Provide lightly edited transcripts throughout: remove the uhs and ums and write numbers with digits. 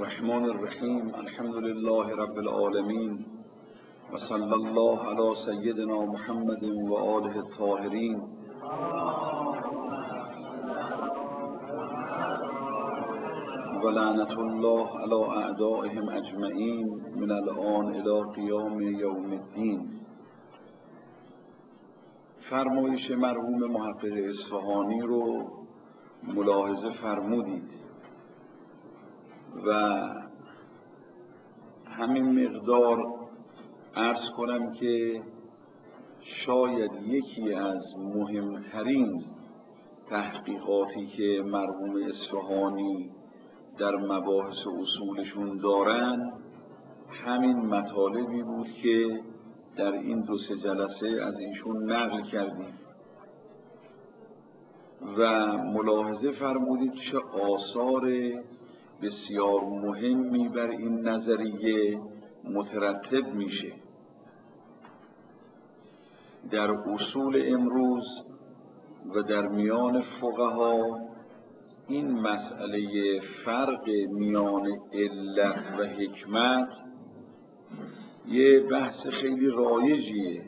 الرحمن الرحیم. الحمد لله رب العالمین و صلی الله علی سیدنا محمد و آله الطاهرین. و لعنت الله علی اعدائهم اجمعین من الآن الی قیام یوم الدین. فرمایش مرحوم محقق اصفهانی رو ملاحظه فرمودید و همین مقدار عرض کنم که شاید یکی از مهمترین تحقیقاتی که مرحوم اصفهانی در مباحث اصولشون دارن همین مطالبی بود که در این 2-3 جلسه از ایشون نقل کردیم و ملاحظه فرمودید چه آثار بسیار مهمی بر این نظریه مترتب میشه. در اصول امروز و در میان فقها این مسئله فرق میان علت و حکمت یه بحث خیلی رایجیه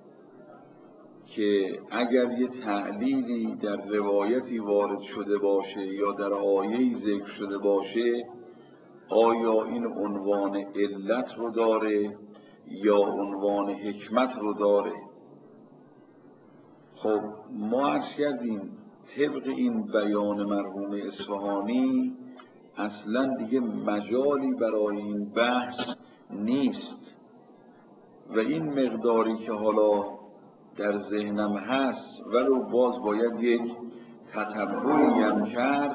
که اگر یه تعلیلی در روایتی وارد شده باشه یا در آیه‌ای ذکر شده باشه آیا این عنوان علت رو داره یا عنوان حکمت رو داره؟ خب ما عرض کردیم طبق این بیان مرحوم اصفهانی اصلا دیگه مجالی برای این بحث نیست و این مقداری که حالا در ذهنم هست ولو باز باید یک تتبعی هم کرد.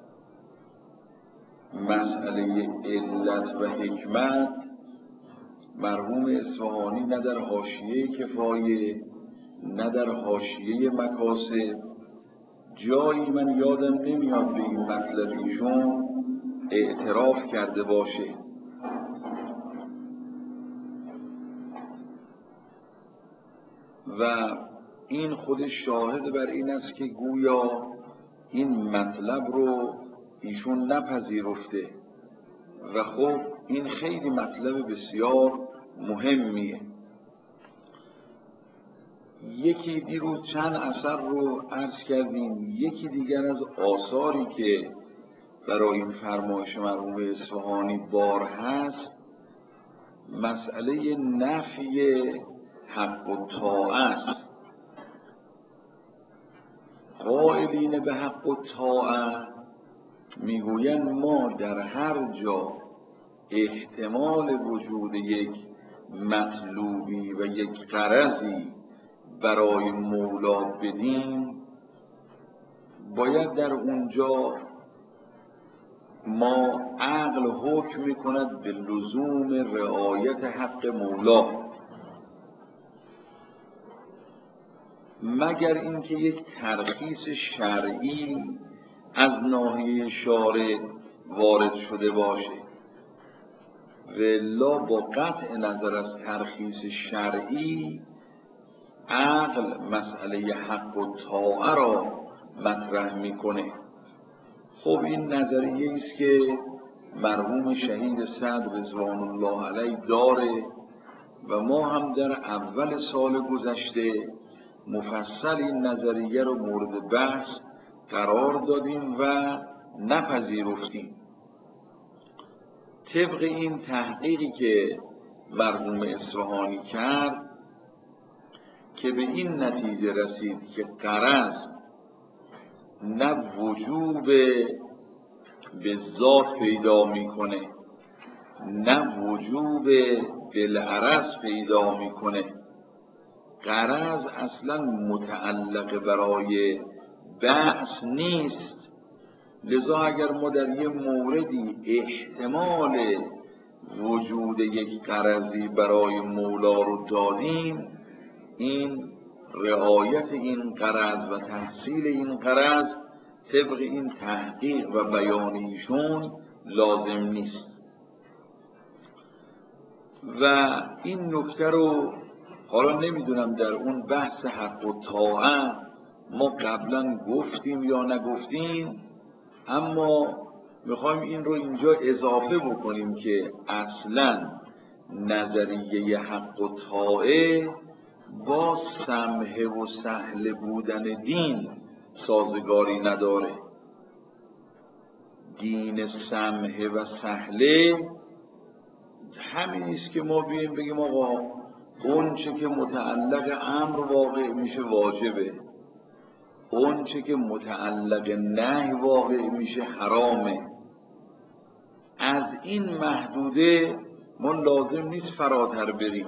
مسئله علت و حکمت مرحوم اصفهانی نه در حاشیه کفایه نه در حاشیه مکاسب جایی من یادم نمیاد به این مطلب ایشون اعتراف کرده باشه. و این خودش شاهد بر این است که گویا این مطلب رو ایشون نپذیرفته و خب این خیلی مطلب بسیار مهمیه. یکی دیروز چند اثر رو عرض کردیم. یکی دیگر از آثاری که برای این فرمایش مرحوم اصفهانی بار هست مسئله نفی حق و طاعه است. قائلین به حق و طاعه میگویند ما در هر جا احتمال وجود یک مطلوبی و یک غرضی برای مولا بدیم باید در اونجا ما عقل حکم میکند به لزوم رعایت حق مولا، مگر اینکه یک ترخیص شرعی از ناحیه شارع وارد شده باشه. والا با قطع نظر از ترخیص شرعی عقل مسئله حق و طاعه را مطرح میکنه. خب این نظریه است که مرحوم شهید سعد رضوان الله علیه داره و ما هم در اول سال گذشته مفصل این نظریه رو مورد بحث قرار دادیم و نپذیرفتیم. طبق این تحقیقی که مرحوم اصفهانی کرد که به این نتیجه رسید که غرض نه وجوب به ذات پیدا میکنه نه وجوب بالعرض پیدا میکنه. غرض اصلا متعلق برای بحث نیست. لذا اگر ما در یه موردی احتمال وجود یک غرضی برای مولا رو دادیم این رعایت این غرض و تحصیل این غرض طبق این تحقیق و بیان ایشون لازم نیست. و این نکته رو حالا نمیدونم در اون بحث حق و طاعه ما قبلا گفتیم یا نگفتیم، اما میخوایم این رو اینجا اضافه بکنیم که اصلا نظریه حق و طاعه با سمح و سهل بودن دین سازگاری نداره. دین سمح و سهله همین است که ما بیاییم بگیم آقا اون چه که متعلق امر واقع میشه واجبه، اون چه که متعلق نهی واقع میشه حرامه. از این محدوده ما لازم نیست فراتر بریم،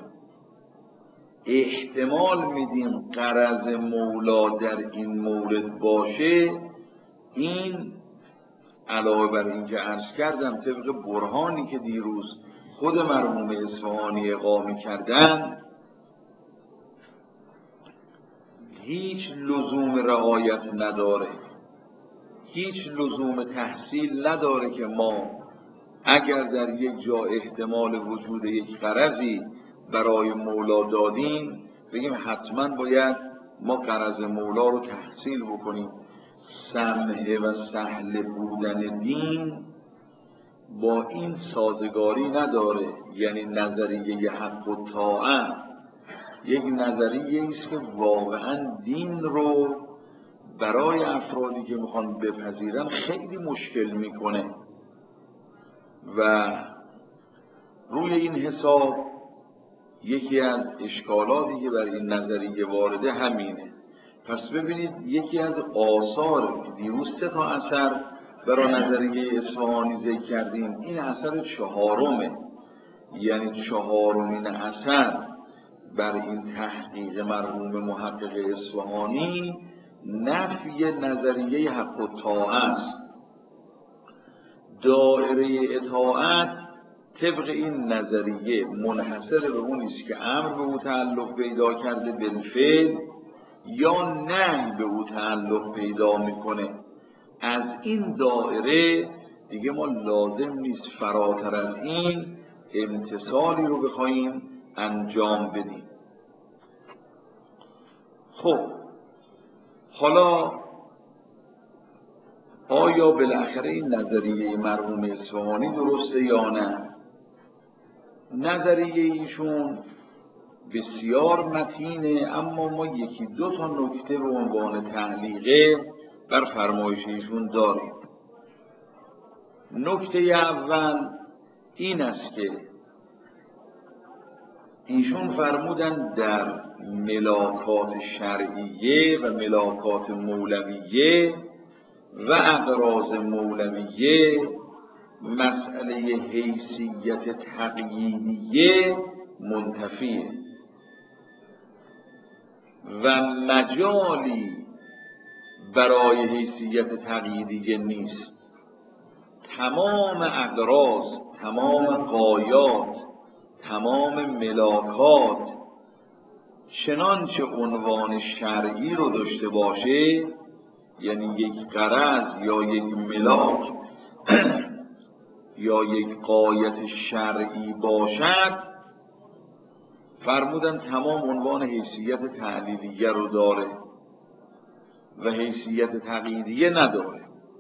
احتمال میدیم غرض مولا در این مورد باشه. این علاوه بر این که عرض کردم طبق برهانی که دیروز خود مرحوم اصفهانی اقامه کردن، هیچ لزوم رعایت نداره، هیچ لزوم تحصیل نداره که ما اگر در یک جا احتمال وجود یک غرضی برای مولا دادیم بگیم حتما باید ما غرض مولا رو تحصیل بکنیم. سمح و سهل بودن دین با این سازگاری نداره. یعنی نظریه حق و طاعت یک نظریه است که واقعا دین رو برای افرادی که میخوان بپذیرن خیلی مشکل میکنه و روی این حساب یکی از اشکالاتی که بر این نظریه وارده همینه. پس ببینید یکی از آثار که دیروز 3 تا اثر برای نظریه اصفهانی ذکر کردیم، این اثر 4مه. یعنی 4مین اثر بر این تحقیق مرحوم محقق اصفهانی نفی نظریه حق و طاعت است. دایره اطاعت طبق این نظریه منحصر به اون است که امر به او تعلق پیدا کرده بالفعل یا نهی به او تعلق پیدا میکنه. از این دایره دیگه ما لازم نیست فراتر از این امتثالی رو بخوایم انجام بدیم. خب حالا آیا بالاخره این نظریه مرحوم اصفهانی درسته یا نه؟ نظریه ایشون بسیار متینه، اما ما 1-2 تا نکته به عنوان تعلیقه بر فرمایش ایشون داریم. نکته اول این است که ایشون فرمودن در ملاکات شرعیه و ملاکات مولویه و اغراض مولویه مسئله حیثیت تقییدیه منتفیه و مجالی برای حیثیت تقییدیه نیست. تمام اغراض، تمام غایات، تمام ملاکات چنانچه عنوان شرعی رو داشته باشه، یعنی یک غرض یا یک ملاک یا یک غایت شرعی باشد، فرمودن تمام عنوان حیثیت تعلیلیه رو داره و حیثیت تقییدیه نداره.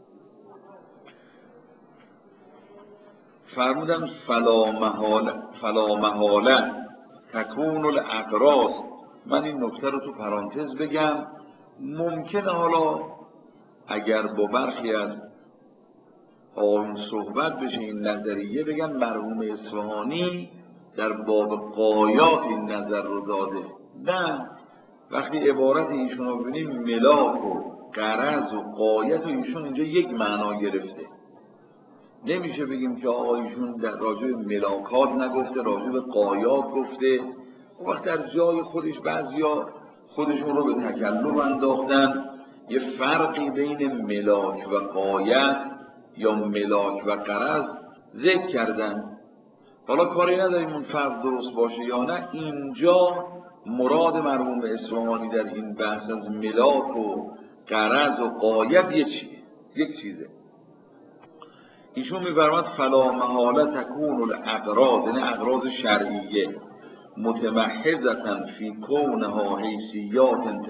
فرمودن فلا محاله تکون الاغراض. من این نکته رو تو پرانتز بگم، ممکنه حالا اگر با برخی از آقایون صحبت بشه این نظریه بگن مرحوم اصفهانی در باب غایات این نظر رو داده. نه، وقتی عبارت ایشون رو ببینیم ملاک و غرض و غایت و ایشون اینجا یک معنا گرفته. نمیشه بگیم که آقا ایشون در راجع به ملاکات نگفته، راجع به غایات گفته. اون وقت در جای خودش بعضیا خودشون رو به تکلم انداختن، یه فرقی بین ملاک و غایت یا ملاک و غرض ذکر کردن. حالا کاری نداریم اون فرق درست باشه یا نه، اینجا مراد مرحوم اصفهانی در این بحث از ملاک و غرض و غایت یک چیزه. ایشون می‌فرماد فلا محاله تکون الاغراض، یعنی اغراض شرعیه، متمحضة فی کونها حیثیات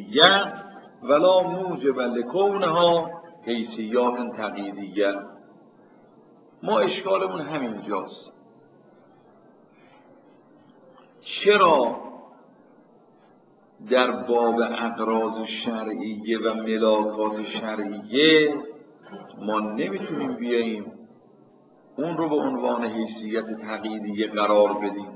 تعلیلیه ولا موجب لکونها حیثیات تقییدیه. ما اشکالمون همینجاست. چرا در باب اقراض شرعیه و ملاکات شرعیه ما نمیتونیم بیاییم اون رو به عنوان حیثیت تقییدیه قرار بدیم؟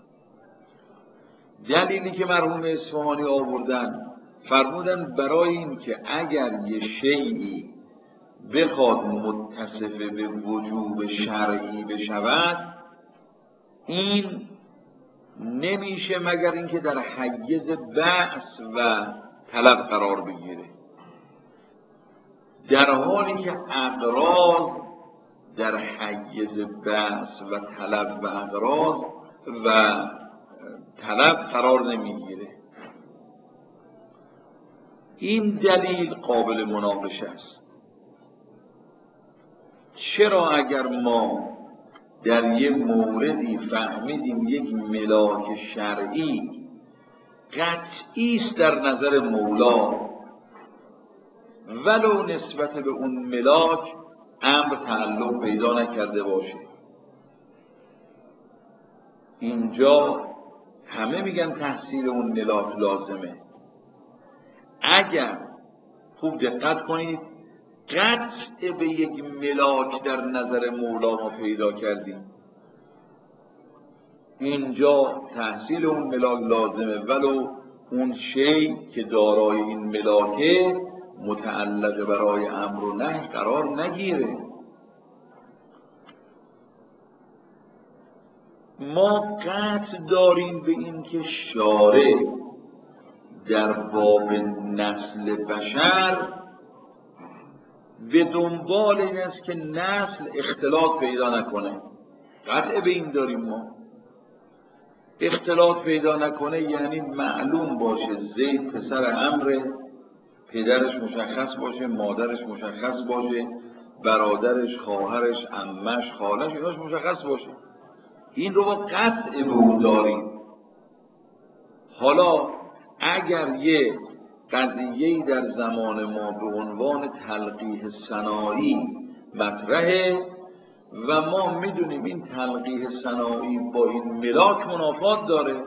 دلیلی که مرحوم اصفهانی آوردن، فرمودن برای این که اگر یه شیئی بخواد متصف به وجوب شرعی بشود، این نمیشه مگر اینکه در حیز بحث و طلب قرار بگیره، در حالی که اقراض در حیز بحث و طلب و اقراض و طلب قرار نمیگیره. این دلیل قابل مناقشه است. چرا اگر ما در یک موردی فهمیدیم یک ملاک شرعی قطعی است در نظر مولا، ولو نسبت به اون ملاک امر تعلق پیدا نکرده باشه، اینجا همه میگن تحصیل اون ملاک لازمه. اگر خوب دقت کنید، قطع به یک ملاک در نظر مولا ما پیدا کردیم، اینجا تحصیل اون ملاک لازمه، ولو اون شی که دارای این ملاکه متعلق برای امر و نهی قرار نگیره. ما قطع داریم به این که شارع در باب نسل بشر به دنبال این است که نسل اختلاط پیدا نکنه. قطع به این داریم ما. اختلاط پیدا نکنه یعنی معلوم باشه زید پسر عمرو، پدرش مشخص باشه، مادرش مشخص باشه، برادرش، خواهرش، عمش، خالش، ایناش مشخص باشه. این رو با قطع به اون داریم. حالا اگر یه قضیه‌ای در زمان ما به عنوان تلقیح صناعی مطرحه و ما میدونیم این تلقیح صناعی با این ملاک منافات داره،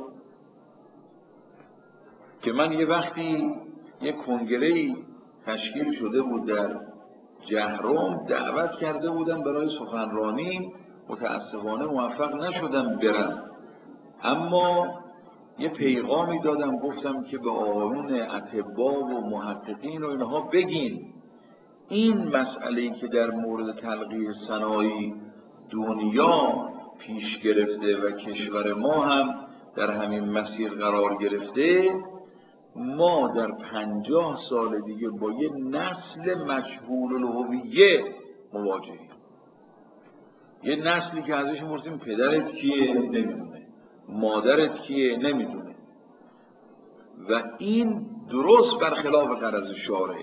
که من یه وقتی یه کنگره‌ای تشکیل شده بود در جهرم، دعوت کرده بودم برای سخنرانی، متاسفانه موفق نشدم برم، اما یه پیغامی دادم، گفتم که به آقایون اطباء و محققین و اینها بگین این مسئله‌ای که در مورد تلقیح صناعی دنیا پیش گرفته و کشور ما هم در همین مسیر قرار گرفته، ما در 50 سال دیگه با یه نسل مجهول الهویه مواجهیم. یه نسلی که ازش می‌پرسیم پدرت کیه؟ نمیدونه. مادرت کیه؟ نمیدونه. و این درست برخلاف غرض شارع.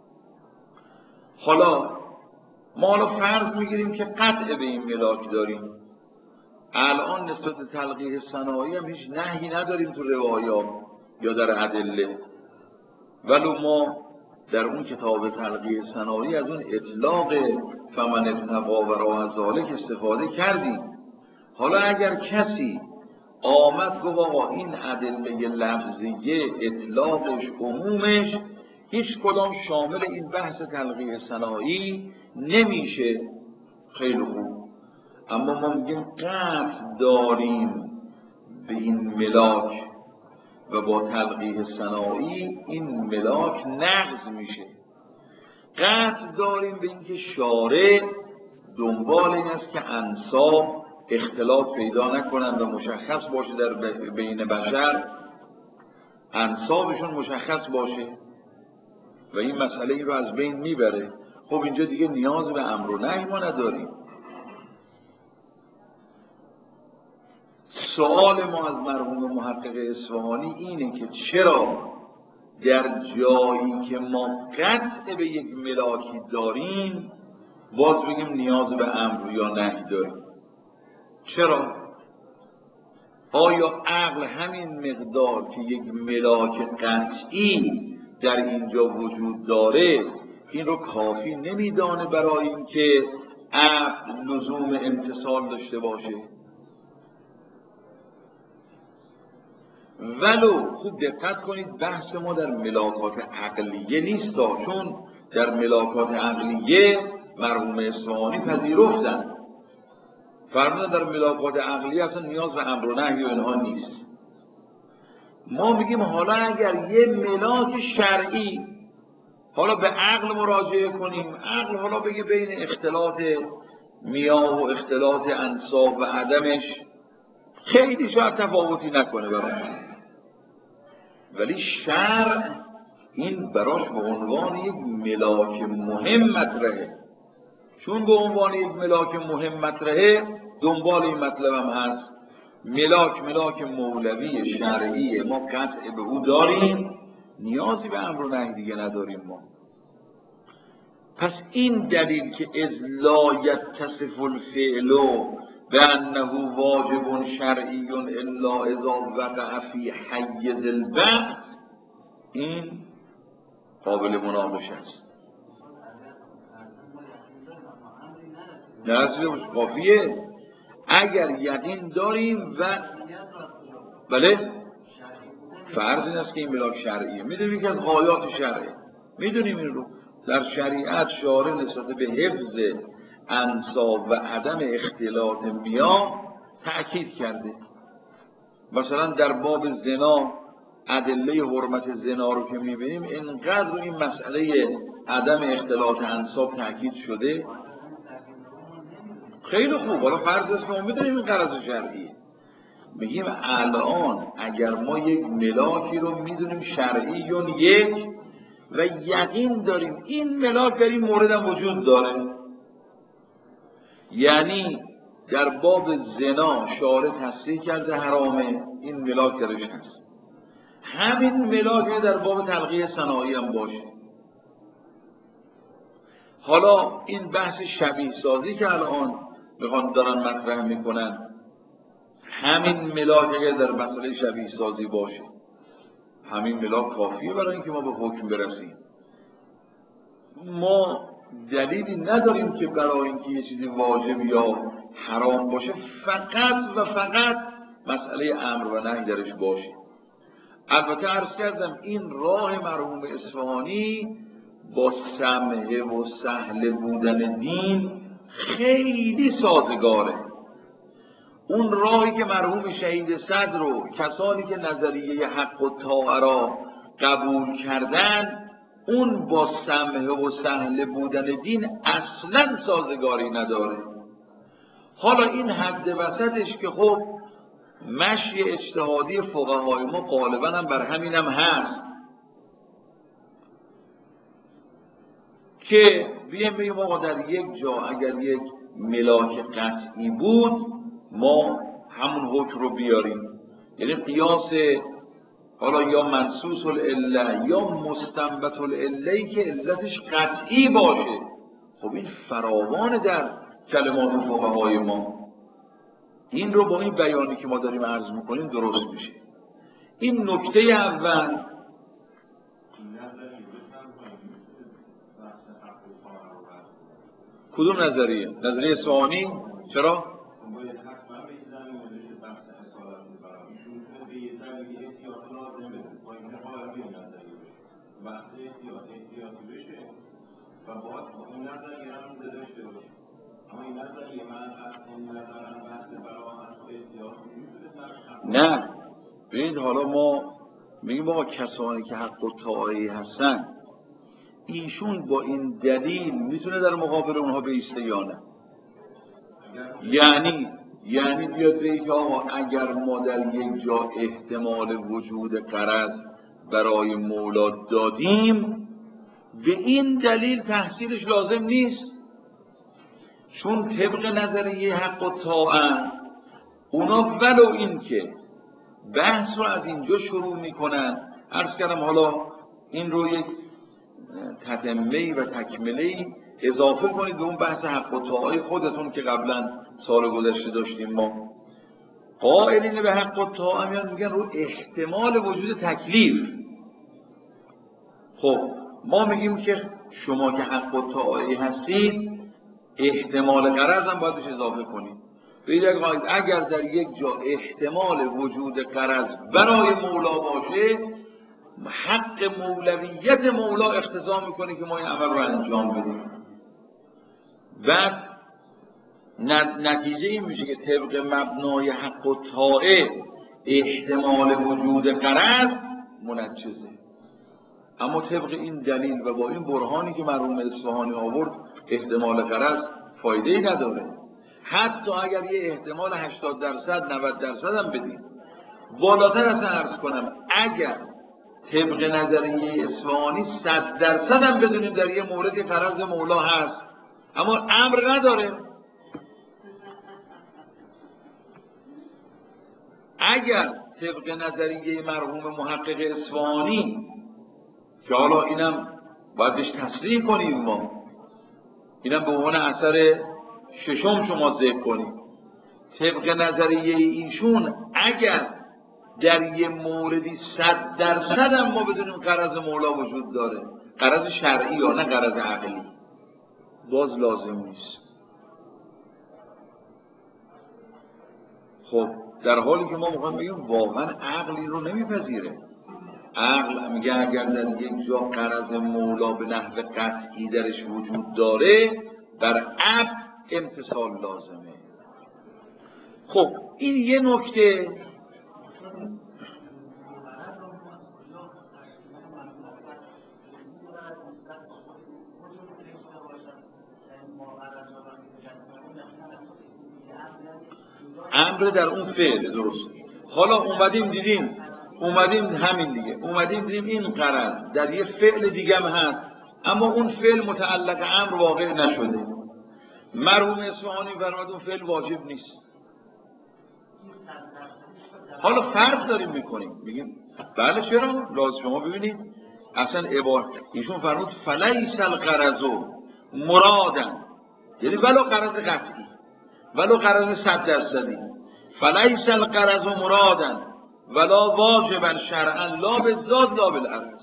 حالا ما فرض میگیریم که قطع به این ملاک داریم. الان نسبت تلقیح صناعی هم هیچ نهی نداریم تو روایات یا در ادله، ولو ما در اون کتاب تلقیح صناعی از اون اطلاق فمن ابتغی وراء ذلک استفاده کردیم. حالا اگر کسی آمد گفت آقا این ادله لفظیه اطلاقش عمومش هیچ کدام شامل این بحث تلقیح صناعی نمیشه، خیلی خوب، اما ما میگیم قطع داریم به این ملاک و با تلقیح صناعی این ملاک نقض میشه. قطع داریم به اینکه شارع دنبال این است که انساب اختلاط پیدا نکنند و مشخص باشه در بین بشر، انسابشون مشخص باشه و این مسئله ای رو از بین میبره. خب اینجا دیگه نیاز به امر و نهی ما نداریم. سوال ما از مرحوم محقق اصفهانی اینه که چرا در جایی که ما قطع به یک ملاکی داریم باز بگیم نیاز به امر یا نهی داریم؟ چرا؟ آیا عقل همین مقدار که یک ملاک قطعی در اینجا وجود داره این رو کافی نمیدانه برای اینکه عقل لزوم امتثال داشته باشه. ولو خوب دقت کنید بحث ما در ملاکات عقلیه نیست، چون در ملاکات عقلیه مرحوم اصفهانی پذیرفتن، فرمودن در ملاکات عقلیه اصلا نیاز به امر و نهی و اینها نیست. ما میگیم حالا اگر یه ملاک شرعی حالا به عقل مراجعه کنیم، عقل حالا بگه بین اختلاط میاه و اختلاط انساب و عدمش خیلی شاید تفاوتی نکنه برامون، ولی شرع این براش به عنوان یک ملاک مهم مطرحه. چون به عنوان یک ملاک مهم مطرحه، دنبال این مطلب هم هست ملاک مولوی شرعی ما قطع به او داریم، نیازی به امر و نهی دیگه نداریم ما. پس این دلیل که اذ لا یتصف الفعل بانه واجب شرعی الا اذا وقع فی حیز البحث، این قابل مناقشه است. نه کافیه اگر یقین داریم و بله فرض این است که این ملاک شرعیه. میدونیم که از غایات شرعه، میدونیم این رو در شریعت شارع نسبت به حفظ انساب و عدم اختلاط میاه تأکید کرده. مثلا در باب زنا ادله حرمت زنا رو که میبینیم اینقدر این مسئله عدم اختلاط انساب تأکید شده. خیلی خوب، حالا فرض است که ما میدونیم این غرض شرعیه. میگیم الان اگر ما یک ملاکی رو میدونیم شرعیون یک و یقین داریم این ملاک در این مورد هم وجود داره، یعنی در باب زنا شارع تصریح کرده حرامه، این ملاک درش هست، همین ملاک در باب تلقیح صناعی هم باشه. حالا این بحث شبیه سازی که الان میخوان دارن مطرح میکنن، همین ملاک اگر در مسئله شبیه سازی باشه، همین ملاک کافیه برای اینکه ما به حکم برسیم. ما دلیلی نداریم که برای اینکه یه چیزی واجب یا حرام باشه فقط و فقط مسئله امر و نهی درش باشه. البته عرض کردم این راه مرحوم اصفهانی با سمحه و سهل بودن دین خیلی سازگاره. اون راهی که مرحوم شهید صدر و کسانی که نظریه حق و طاعه را قبول کردن، اون با سمحه و سهل بودن دین اصلا سازگاری نداره. حالا این حد وسطش که خب مشی اجتهادی فقهای ما غالبا هم بر همین هم هست که بگیم آقا در یک جا اگر یک ملاک قطعی بود ما همون حکم رو بیاریم، یعنی قیاس حالا یا منصوص العله یا مستنبط العله که علتش قطعی باشه. خب این فراوان در کلمات فقهای ما، این رو با این بیانی که ما داریم عرض میکنیم درست میشه. این نکته اول. کدوم نظریه؟ نظریه اصفهانی؟ چرا؟ و باید این نظریه هم داشته باشه، اما این نظریه من از این نظرم بحث براحت و احتیاط نه. ببینید حالا ما میگیم آقا کسانی که حق و طاعه هستن ایشون با این دلیل میتونه در مقابل اونها بایسته یا نه؟ یعنی بیاد بگه که آقا اگر ما در یک جا احتمال وجود غرض برای مولا دادیم به این دلیل تحصیلش لازم نیست، چون طبق نظریه حق و طاعه اونا ولو این که بحث رو از اینجا شروع میکنن، عرض کردم حالا این رو یک تتمه‌ای و تکمله‌ای اضافه کنید به اون بحث حق و طاعه خودتون که قبلا سال گذشته داشتیم. ما قائلین به حق و طاعه میگن رو احتمال وجود تکلیف. خب ما میگیم که شما که حق و طاعه هستید احتمال غرض هم باید بهش اضافه کنید. اگر در یک جا احتمال وجود غرض برای مولا باشه، حق مولویت مولا اقتضا میکنه که ما این عمل رو انجام بدیم. بعد نتیجه این میشه که طبق مبنای حق و طاعه احتمال وجود غرض منجزه. اما طبق این دلیل و با این برهانی که مرحوم اصفهانی آورد احتمال غرض فایده‌ای نداره. حتی اگر یه احتمال 80% 90% هم بدیم، بالاتر از عرض کنم اگر طبق نظریه اصفهانی 100% هم بدونیم در یه موردی غرض مولا هست اما امر نداره، اگر طبق نظریه مرحوم محقق اصفهانی که حالا اینم باید بهش تسلیم کنیم، ما اینم به عنوان اثر ششم شما ذکر کنیم، طبق نظریه ایشون اگر در یه موردی 100% هم ما بدونیم غرض مولا وجود داره، غرض شرعی یا نه غرض عقلی، باز لازم نیست. خب در حالی که ما میخوایم بگیم واقعا عقلی رو نمیپذیره. عقل میگه اگر در یک جا غرض مولا به نحو قطعی درش وجود داره، در عقل امتثال لازمه. خب این یه نکته. امر در اون فعل درست. حالا اومدیم همین دیگه، اومدیم دیدیم این غرض در یه فعل دیگه هم هست اما اون فعل متعلق امر واقع نشده. مرحوم اصفهانی فرمود اون فعل واجب نیست. حالا فرق داریم میکنیم، میگیم بله چرا؟ لازم شما ببینید اصلا ایشون فرمود فلیس الغرض مرادن، یعنی ولو غرض قطعی ولو غرض 100%، فلیس الغرض مرادن ولا واجبا شرعا لا بالذات لا بالعرض.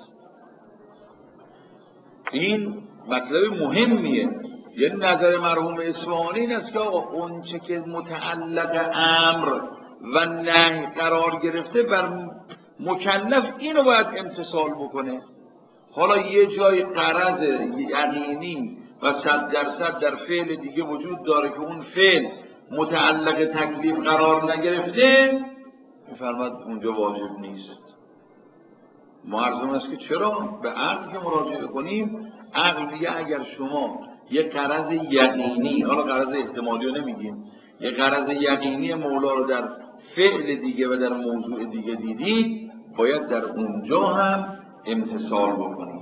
این مطلب مهمیه. یعنی نظر مرحوم اصفهانی این است که اون چه که متعلق امر و نهی قرار گرفته بر مکلف اینو باید امتثال بکنه. حالا یه جای غرض یقینی و 100% در فعل دیگه وجود داره که اون فعل متعلق تکلیف قرار نگرفته، میفرماد اونجا واجب نیست. معرضم است که چرا؟ به عقل که مراجعه کنیم، عقل میگه اگر شما یه غرض یقینی، حالا غرض احتمالی رو نمیگیم، یه غرض یقینی مولا رو در فعل دیگه و در موضوع دیگه دیدید، باید در اونجا هم امتثال بکنید.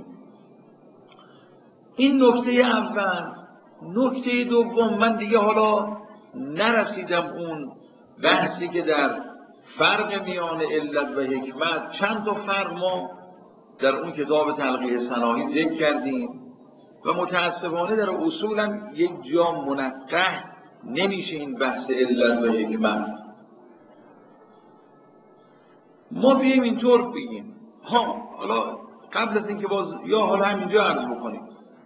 این نکته اول. نکته دوم، من دیگه حالا نرسیدم اون بحثی که در فرق میان علت و حکمت، چند تا فرق ما در اون کتاب تلقیح صناعی ذکر کردیم و متاسفانه در اصول هم یک جا منقح نمیشه این بحث علت و حکمت. ما بیاییم اینطور بگیم، حالا قبل از اینکه باز یا حالا همینجا عرض بکنیم،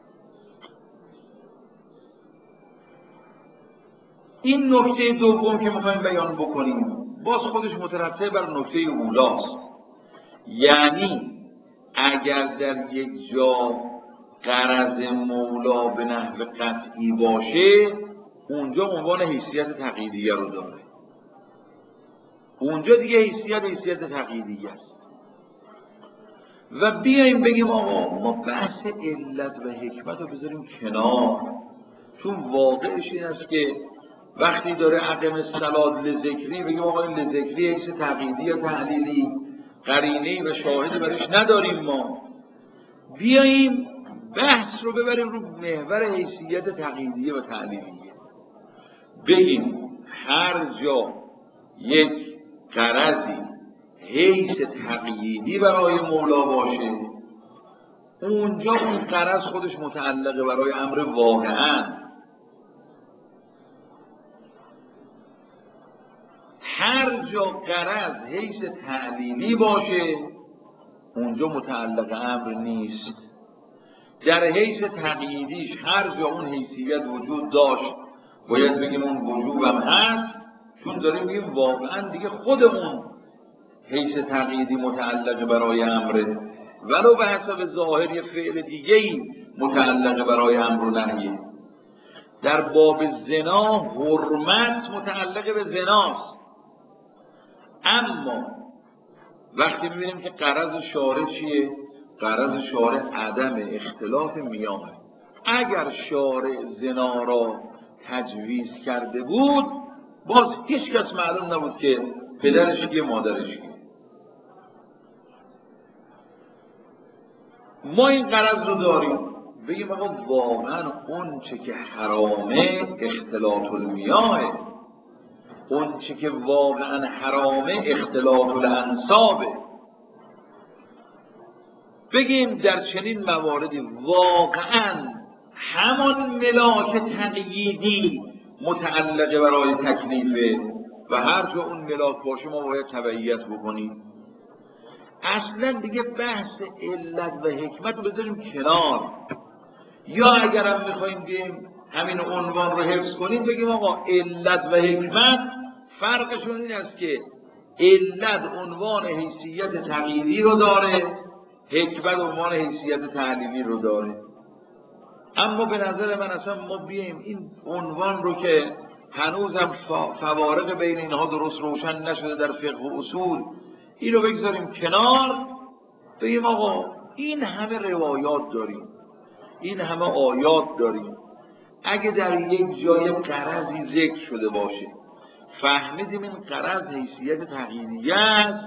این نکته دوم که میخوایم بیان بکنیم باز خودش مترتب بر نکته اولاست. یعنی اگر در یک جا غرض مولا به نحو قطعی باشه، اونجا عنوان حیثیت تقییدیه رو داره، اونجا دیگه حیثیت تقییدیه است. و بیاییم بگیم آقا ما بحث علت و حکمت رو بذاریم کنار، چون واقعش این است که وقتی داره اقم الصلاة لذکری بگیم آقا این لذکری حیث تقییدی یا تعلیلی قرینه‌ای و شاهدی برایش نداریم. ما بیاییم بحث رو ببریم رو محور حیثیت تقییدیه و تعلیلیه، بگیم هر جا یک غرضی حیث تقییدی برای مولا باشه، اونجا اون غرض خودش متعلقه برای امر واقعا. هر جا غرض حیث تعلیلی باشه، اونجا متعلق امر نیست. در حیث تقییدیش هر جا اون حیثیت وجود داشت باید بگیم اون وجوب هم هست، چون داریم بگیم واقعا دیگه خودمون حیث تقییدی متعلق برای امره، ولو به حسب ظاهر یه فعل دیگه‌ای متعلق برای امر و نهیه. در باب زنا حرمت متعلق به زناست، اما وقتی می‌بینیم که غرض شارع چیه؟ غرض شارع عدم اختلاف میانه. اگر شارع زنا را تجویز کرده بود باز هیچ کس معلوم نبود که پدرش کیه مادرش کیه. ما این غرض رو داریم بگیم آقا واقعا اون چه که حرامه اختلاط المیاه، اون چه که واقعا حرامه اختلاط الانسابه. بگیم در چنین مواردی واقعا همان ملاک تقییدی متعلق برای تکلیفه و هر جا اون ملاک باشه ما باید تبعیت بکنیم. اصلا دیگه بحث علت و حکمت رو بذاریم کنار، یا اگرم میخوایم بگیم همین عنوان رو حفظ کنیم بگیم آقا علت و حکمت فرقشون این است که علت عنوان حیثیت تقییدی رو داره، حکمت عنوان حیثیت تعلیلی رو داره. اما به نظر من اصلا ما بیایم این عنوان رو که هنوزم فوارق بین اینها درست روشن نشده در فقه و اصول، این رو بگذاریم کنار، بگیم آقا این همه روایات داریم، این همه آیات داریم، اگه در یک جای غرضی ذکر شده باشه فهمیدیم این غرض حیثیت تقییدیه است،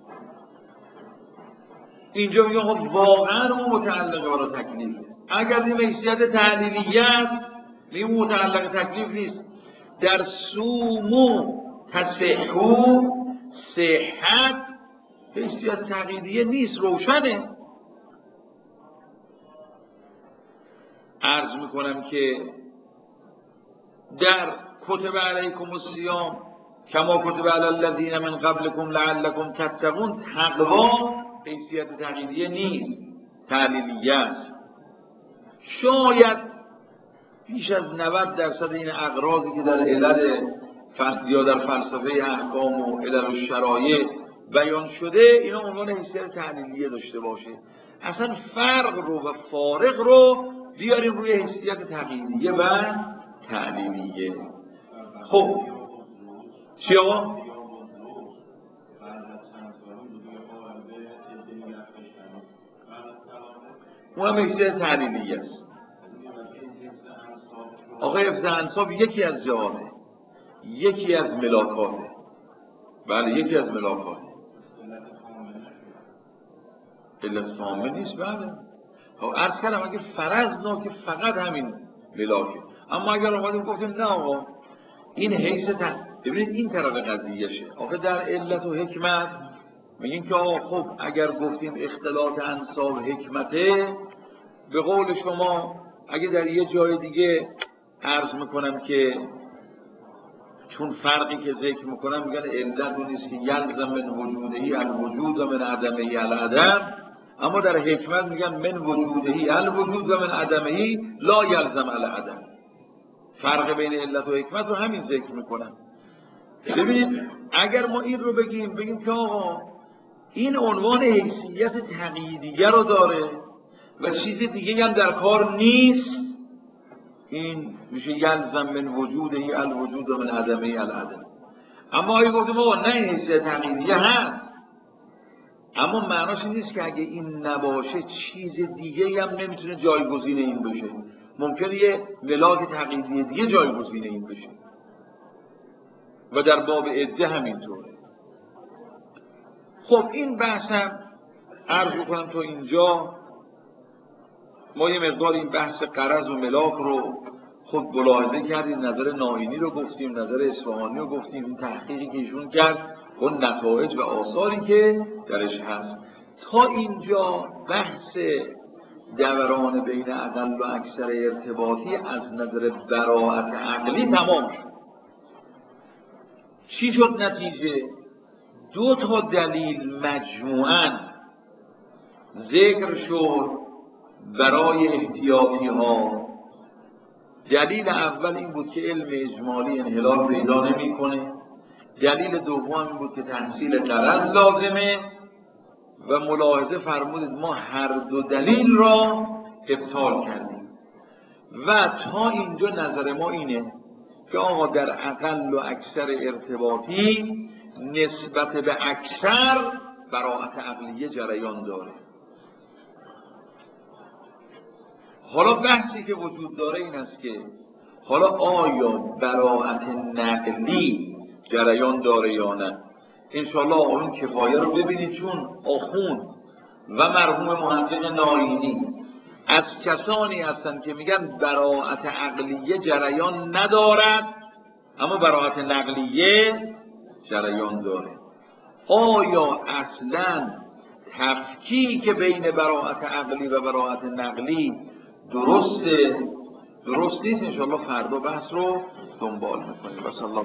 اینجا میگه آقا واقعا اون متعلق برای تکلیفه. اگر این حیثیت تعلیلیه است میگه متعلق تکلیف نیست. در سومو تصحو صحت حیثیت تقییدیه نیست، روشنه. عرض میکنم که در کتب علیکم الصیام کما کتب علی الذین من قبلکم لعلکم تتقون تقوا حیثیت تقییدیه نیست، تعلیلیه است. شاید بیش از 90% این اغراضی که در علل یا در فلسفه احکام و علل الشرایع بیان شده اینا عنوان حیثیت تعلیلیه داشته باشه. اصلا فرق رو و فارق رو بیاریم روی حیثیت تقییدیه و تعلیلیه. خب چی آقا؟ اون هم حیثیت تعلیلیه است. آقا حفظ انصاب یکی از جهاته، یکی از ملاکاته. بله یکی از ملاکاته. علت کامل نیست. بله عرض کردم اگه فرض که فقط همین ملاکه، اما اگر اومدیم گفتیم نه آقا این حیث ببینید این طرف قضیهشه. آقا در علت و حکمت میگیم که آقا خب اگر گفتیم اختلاط انساب حکمته، به قول شما اگه در یه جای دیگه عرض میکنم که چون فرقی که ذکر میکنم میگن علت اون نیست که یلزم من وجودهی الوجود و من عدمهی العدم، اما در حکمت میگن من وجودهی الوجود و من عدمهی لا یلزم العدم. فرق بین علت و حکمت رو همین ذکر میکنم. ببینید اگر ما این رو بگیم که آقا این عنوان حیثیت تقییدیه رو داره و چیز دیگه هم در کار نیست، این میشه یلزم من وجودهی الوجود و من عدمهی العدم. اما اگه گفتیم آقا نه این حیثیت تقییدیه هست، اما معناش این نیست که اگه این نباشه چیز دیگه هم نمیتونه جایگزین این بشه. ممکنه یه ملاک تقییدی دیگه جایگزین این بشه و در باب عده همینطوره. خب این بحثم عرض میکنم تا اینجا. ما یه مقدار این بحث غرض و ملاک رو خود ملاحظه کردیم، نظر ناینی رو گفتیم، نظر اصفهانی رو گفتیم، این تحقیقی که ایشون کرد اون نتایج و آثاری که درش هست. تا اینجا بحث دوران بین اقل و اکثر ارتباطی از نظر براءت عقلی تمام شد. چی شد نتیجه؟ 2 دلیل مجموعاً ذکر شد برای احتیاطی ها. دلیل اول این بود که علم اجمالی انحلال پیدا نمی‌کنه. دلیل دوم این بود که تحصیل غرض لازمه و ملاحظه فرمودید ما هر دو دلیل را ابطال کردیم و تا اینجا نظر ما اینه که آقا در اقل و اکثر ارتباطی نسبت به اکثر براءت عقلیه جریان داره. حالا بحثی که وجود داره این است که حالا آیا براءت نقلی جریان داره یا نه؟ انشاءالله آقایون کفایه رو ببینید، چون آخوند و مرحوم محقق نارینی از کسانی هستند که میگن براءت عقلیه جریان ندارد اما براءت نقلیه جریان داره. آیا اصلا تفکیک بین براءت عقلی و براءت نقلی درست نیست؟ انشاءالله فردا بحث رو دنبال میکنیم.